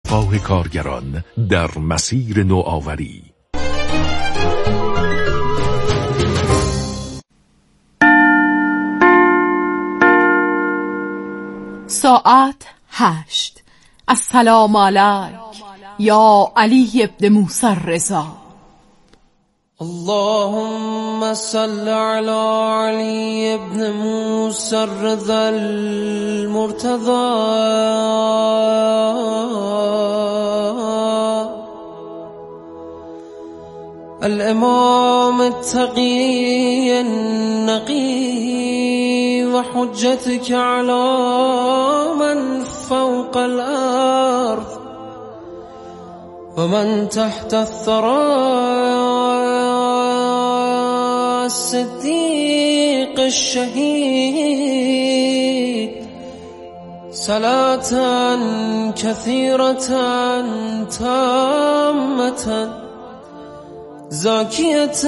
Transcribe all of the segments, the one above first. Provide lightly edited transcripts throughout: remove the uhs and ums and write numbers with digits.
دستگاه کارگران در مسیر نوآوری. ساعت 8. السلام علیک یا علی ابن موسی الرضا. اللهم صل على علي ابن موسى الرضا المرتضى الامام التقي النقي وحجتك على من فوق الارض ومن تحت الثرى الصديق الشهيد صلاة كثيرة تامة زاكية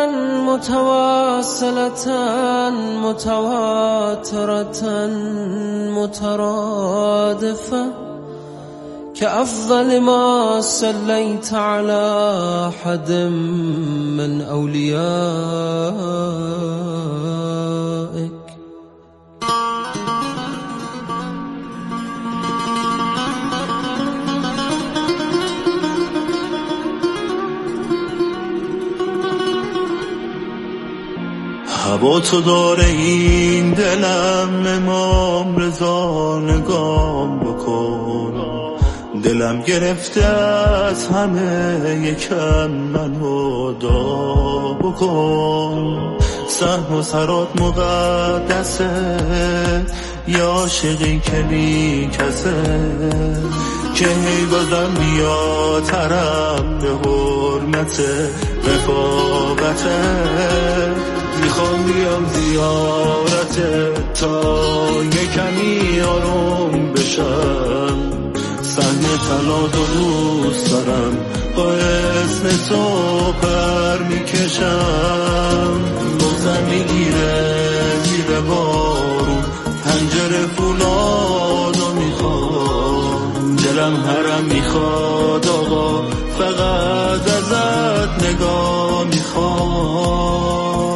متواصلة متواترة مترادفة كأفضل ما صليت على أحد من أوليائك. هوا تو داره این دلم امام رضا نگام بکن، دلم گرفته از همه یکم منو دا بکن. سهم و سرات مقدسه یا عاشقی کلی کسه که هی بازم بیا ترم به حرمت رفاقته. میخوام بیام زیارت تا یکمی آروم بشم، سهم طلا دوست دارم با اسم تو پر میکشم. بغضم میگیره زیر بارون پنجره فولادو میخوام، دلم هرم میخواد آقا فقط ازت نگاه میخوام.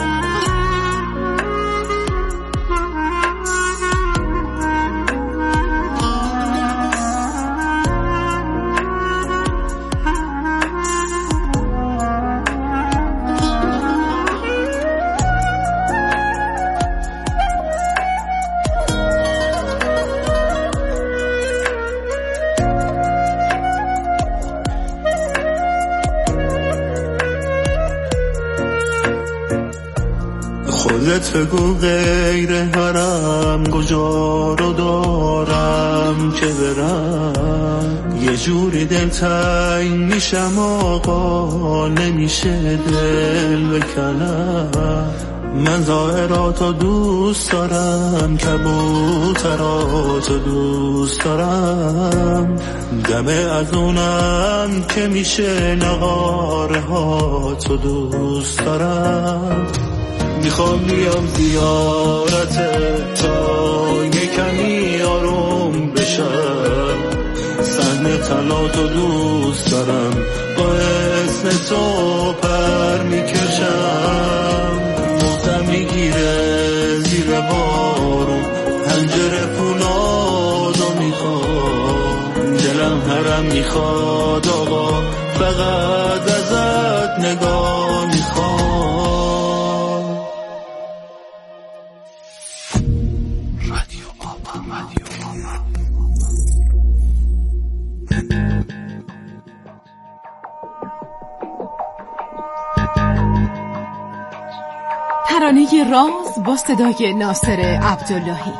خودت بگو غیر حرم کجا رو دارم که برم، یه جوری دل تنگ میشم آقا نمیشه دل بکنم. من ظاهراتو دوست دارم کبوتراتو دوست دارم، دمه از اونم که میشه نغاره هاتو دوست دارم. میخوام بیام زیارت تا یکمی آروم بشم، سهم طلاتو دوست دارم با اسم تو پر میکشم. بغضم میگیره زیر بارون پنجره فولادو میخوام، دلم هرم میخواد آقا فقط ازت نگاه میخوام. ترانه راز با صدای ناصر عبداللهی.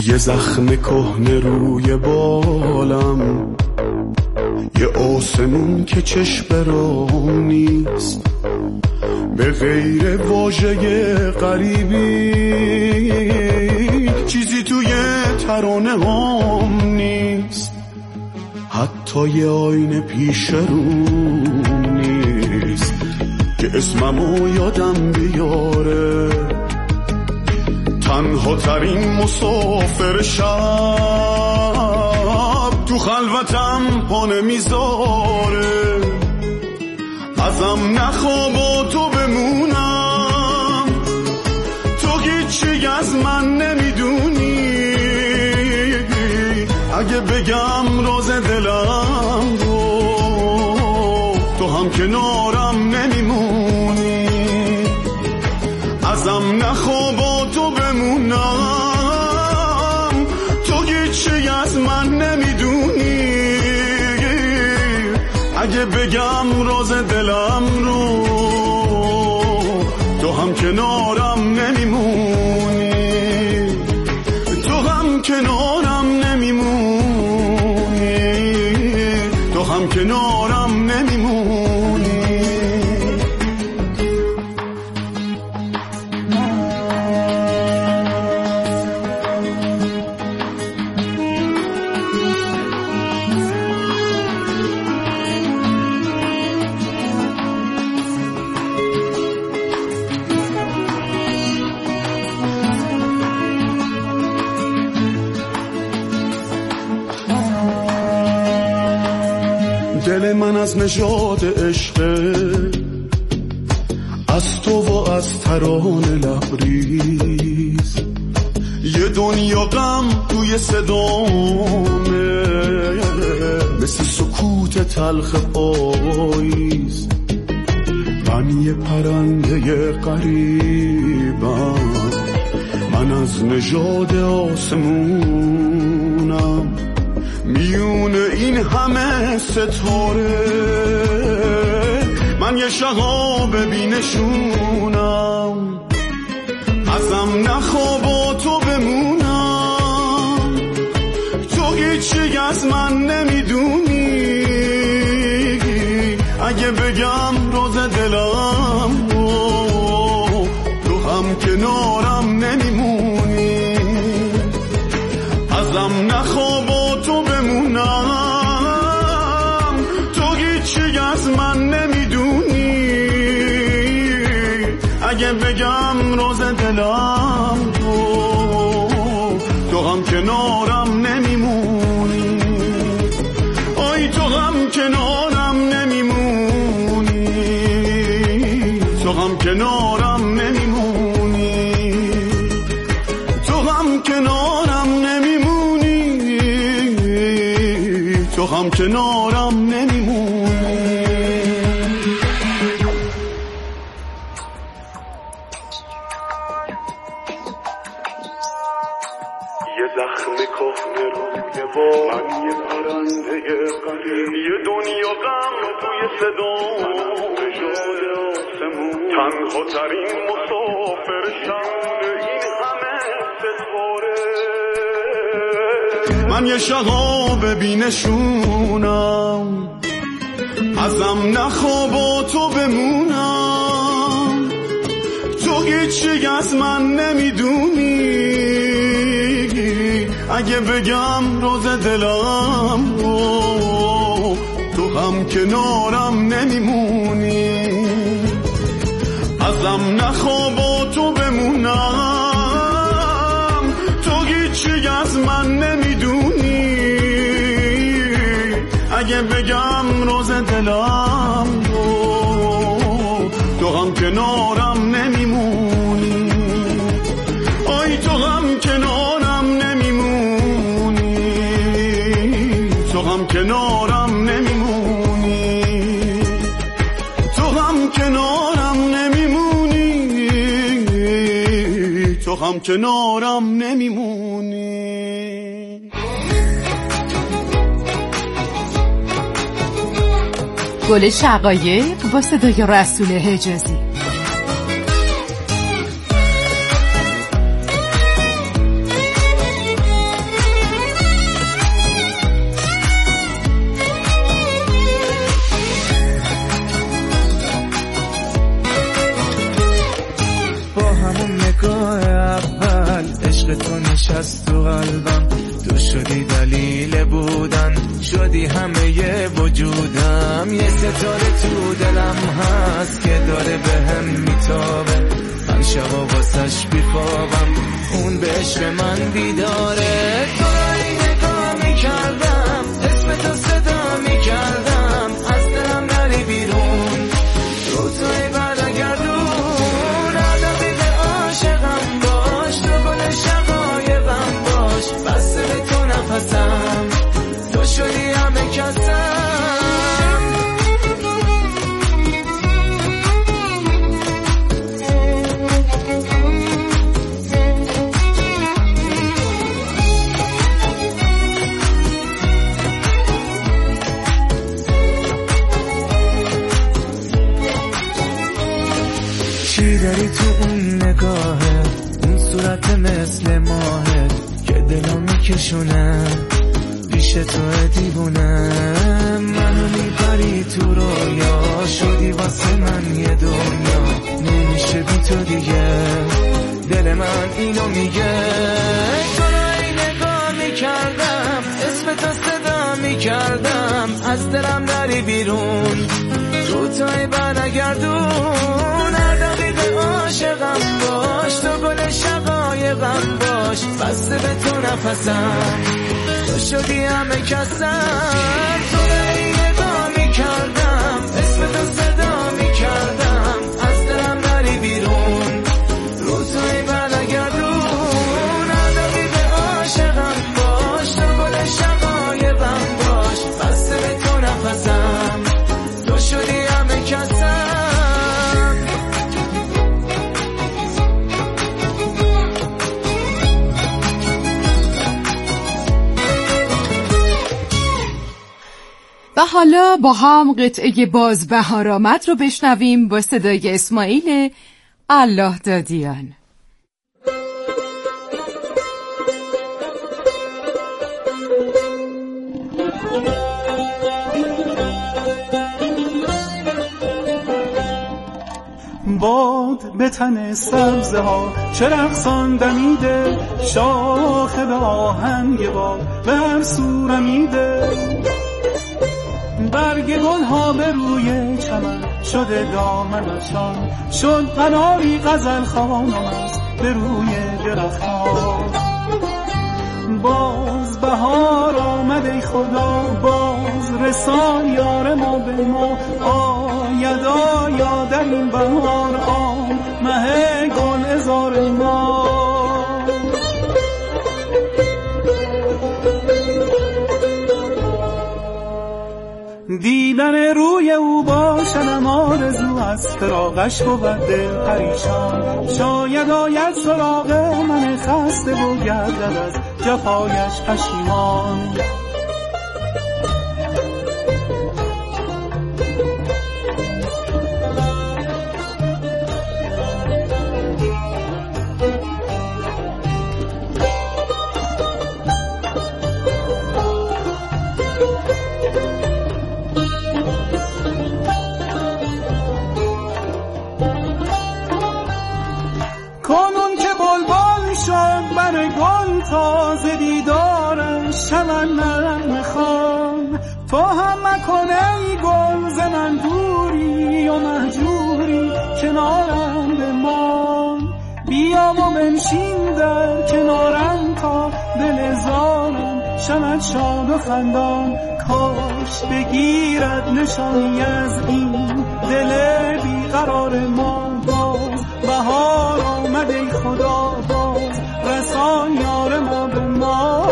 یه زخم کهنه روی بالم، یه آسمون که چشم برام نیست، به غیر واژه غریبی چیزی توی ترانه هم نیست، حتی یه آینه پیش روم نیست که اسممو یادم بیاره. تنها ترین مسافر شب تو خلوتم پا نمیذاره، ازم نخواب و تو بمونم، تو هیچی از من نمیدونی، اگه بگم راز دلم رو تو هم کنارم نمیمونی، ازم نخواب و تو بمونم، تو هیچی از من نمیدونی، اگه بگم راز دلم رو تو هم کنارم نمیمونی، تو هم کنارم نمیمونی، تو هم کنارم نمیمونی. دل من از نژاد عشقه، از تو و از ترانه لبریز، یه دنیا غم توی صدامه، مثل سکوت تلخ پاییز، من یه پرنده غریبم، من از نژاد آسمونم، میون این همه ستاره من یه شهاب بینشونم، ازم نخواب و تو بمونم، تو هیچی از من نمیدونی، اگه بگم راز دلم تو هم کنارم نمیمونی، ازم نخواب و تو بمونم، تو هیچی از من نمیدونی، اگه بگم راز دلم تو هم کنارم نمیمونی، آی تو هم کنارم نمیمونی، تو هم کنارم نمیمونی، تو هم کنارم نمیمونی، تو هم کنارم نمیمونی. یه زخم کهنه روی بال، من یه پرنده غریب، یه دنیا غم توی صدام، نژاد آسمون، تنها ترین مسافر شب این همه ستاره، من یه شهاب بینشونم، ازم نخواب و تو بمونم، تو هیچی از من نمیدونی، اگه بگم راز دلم تو هم کنارم نمیمونی، ازم نخواب و تو بمونم، تو هیچی از من نمیدونی، اگه بگم راز دلم تو هم کنارم نمیمونی، آی تو هم کنارم نمیمونی، تو هم کنارم نمیمونی، تو هم کنارم نمیمونی، تو هم کنارم نمیمونی. گل شقایق با صدای رسول حجازی. همون نگاه اول عشق تو نشست تو قلبم، تو شدی دلیل بودن، شدی همه وجودم. یه ستاره تو دلم هست که داره بهم میتابه، من شبا واسش بیخوابم، اون به عشق من بیداره. تو رای نگاه میکردم، اسم تو صدا میکردم، از دلم نری بیرون، رو توی برگردون. عدقی به عاشقم باش، تو گل شقایقم باش، بسته به تو نفسم، تو شدی همه کسم. چی داری تو اون نگاهه، اون صورت مثل ماهه که دلو میکشونه، پیش تو دیوونه. منو میبری تو رویا، شدی واسه من یه دنیا، نمیشه بی تو دیگه، دل من اینو میگه. تو رای نگاه میکردم، اسم تو صدا میکردم، از دلم نری بیرون، رو توی برگردون. عاشقم باش، تو گل شقایقم باش، بسته به تو نفسم، تو شدی همه کسم. تو رای نگاه میکردم، اسم تو صدا میکردم، از دلم نری بیرون، رو توی برگردون. عدقی به عاشقم باش، تو گل شقایقم باش، بسته به تو نفسم، تو شدی همه کسم. و حالا با هم قطعه باز بهار آمد رو بشنویم با صدای اسماعیل الله دادیان. باد به تن سبزه ها چه رقصان دمیده، شاخه به آهنگ باد به هر سو رمیده. برگ گل ها به روی چمن شده دامنشان، شد قناری غزل خوانم است به روی درختان. باز بهار آمد ای خدا، باز رسان یار ما به ما، آید آیا در این بهار مه گل عذار ما. دیدن روی او باشدم آرزو، از فراقش بود دل پریشان. شاید آید سراغ من خسته و گردد از جفایش پشیمان. تازه دیدارش شمن نرم خان، تو هم مکنه ای گل ز من دوری و مهجوری، کنارم بمان. بیا و بنشین در کنارم تا دل زارم شمد شاد و خندان. کاش بگیرد نشانی از این دل بیقرار ما. باز بهار آمد ای خدا، باز رسان یار ما به ما.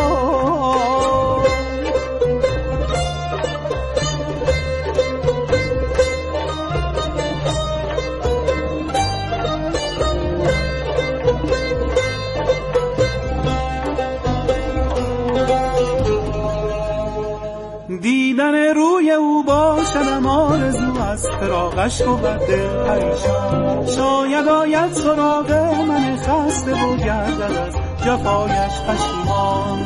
دیدن روی او باشدم آرزو، از فراقش بود دل پریشان. شاید آید سراغ من خسته و گردد از جفایش پشیمان.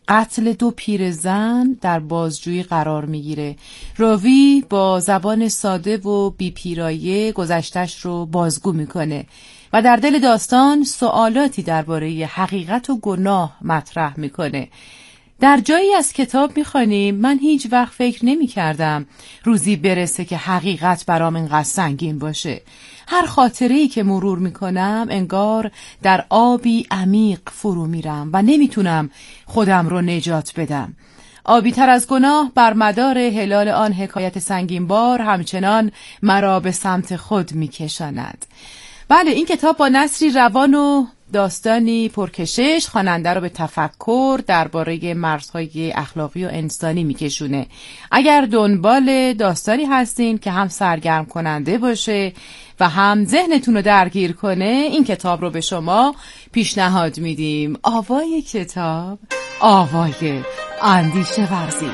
قتل 2 پیرزن در بازجویی قرار میگیره. راوی با زبان ساده و بی‌پیرایه گذشته‌اش رو بازگو میکنه و در دل داستان سوالاتی درباره حقیقت و گناه مطرح میکنه. در جایی از کتاب میخوانیم من هیچ وقت فکر نمی کردم روزی برسه که حقیقت برام اینقدر سنگین باشه. هر خاطره‌ای که مرور میکنم انگار در آبی عمیق فرو میرم و نمیتونم خودم رو نجات بدم. آبی تر از گناه بر مدار هلال آن حکایت سنگین بار همچنان مرا به سمت خود میکشاند. بله، این کتاب با نثری روان و داستانی پرکشش خواننده رو به تفکر درباره مرزهای اخلاقی و انسانی میکشونه. اگر دنبال داستانی هستین که هم سرگرم کننده باشه و هم ذهنتون رو درگیر کنه، این کتاب رو به شما پیشنهاد میدیم. آوای کتاب، آوای اندیشه ورزی.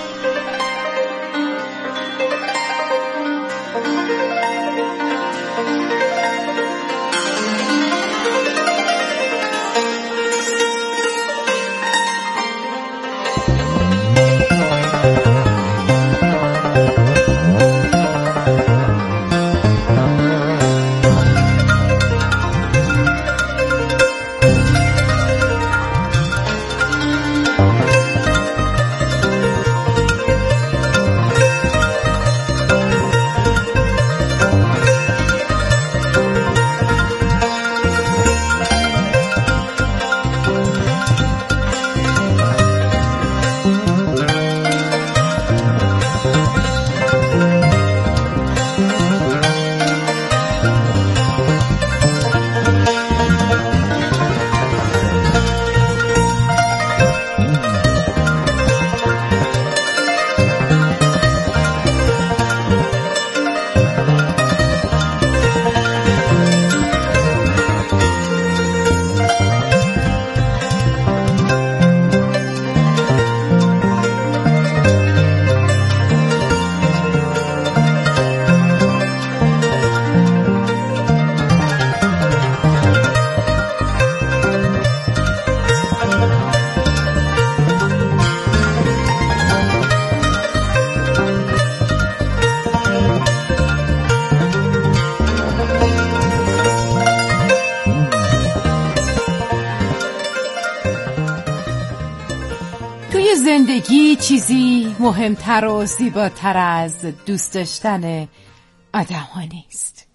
زندگی چیزی مهمتر و زیباتر از دوست داشتن آدم ها نیست.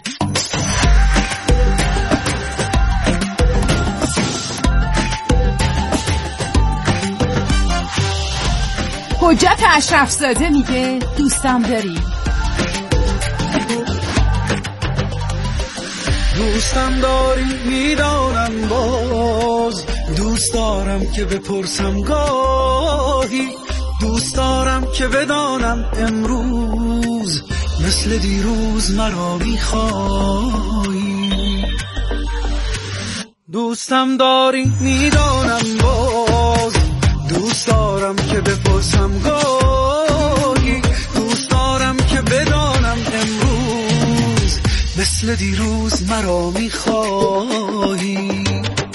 حجت اشرفزاده میگه دوستم داری؟ دوستم داری میدانم، باز دوست دارم که بپرسم گاهی، دوست دارم که بدانم امروز مثل دیروز مرا میخوایی. دوستم داری میدانم، باز دوست دارم که بپرسم گاهی، دوست دارم که بدانم امروز مثل دیروز مرا میخوایی.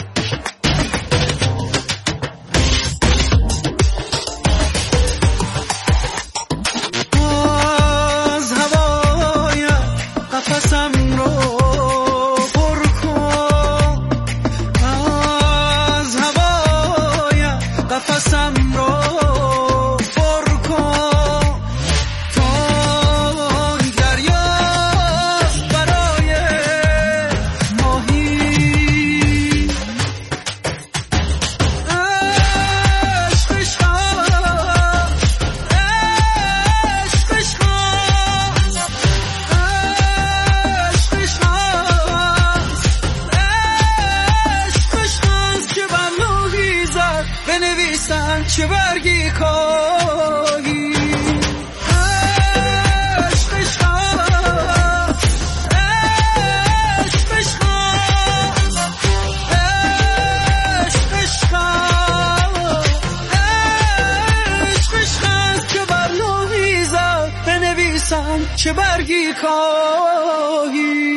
از هوای قفسم رو پر کن، از هوای قفسم رو پر کن، تا این دریا برای ماهی بنویسن چه برگی کاهی. عشق عشق عشق عشق عشق عشق عشق که بر لوحیزن بنویسن چه برگی کاهی.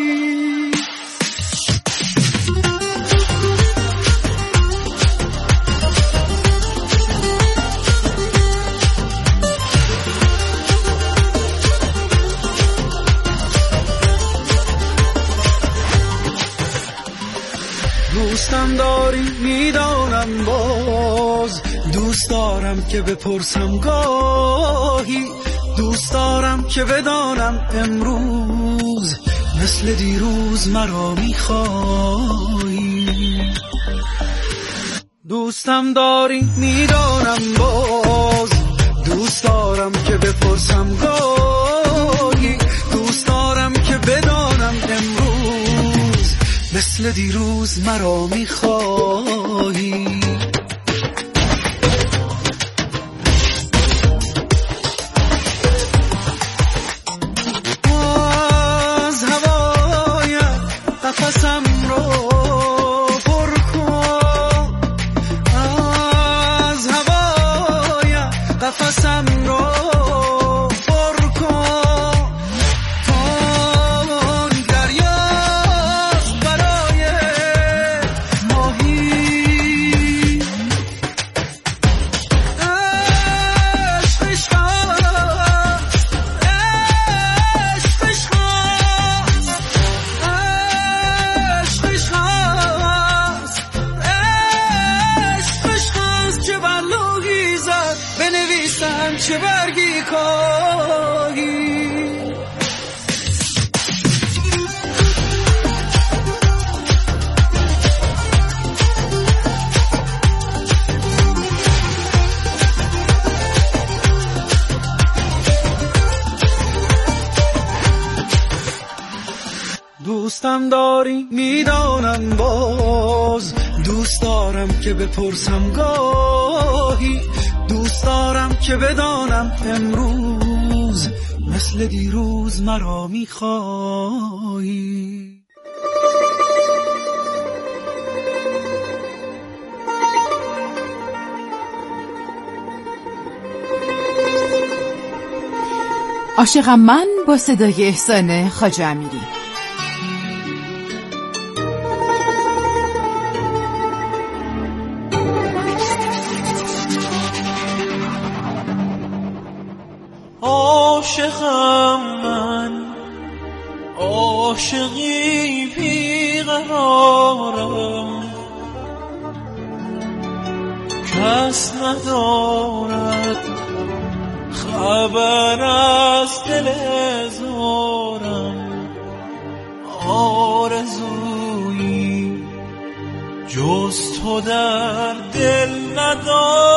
دوستم داری میدانم باز، دوست دارم که بپرسم گاهی، دوست دارم که بدانم امروز مثل دیروز مرا میخوایی. دوستم داری میدانم باز، دوست دارم که بپرسم گاهی، دوست دارم که بدانم امروز مثل دیروز مرا میخوایی. از هوای قفسم رو پر کن، از هوای قفسم رو پر کن، تون دریاست برای ماهی. عشق عشق عشق عشق عشق عشق چه بلوغی زد بنویسم چه برگی کاهی. دوستم داری میدانم باز، دوست دارم که بپرسم گاهی، دوست دارم که بدانم امروز مثل دیروز مرا میخوایی. عاشقم من با صدای احسان خواجه امیری. عاشقم من عاشقی بیقرارم، کس ندارد خبر از دل زارم. آرزویی جز تو در دل ندارم،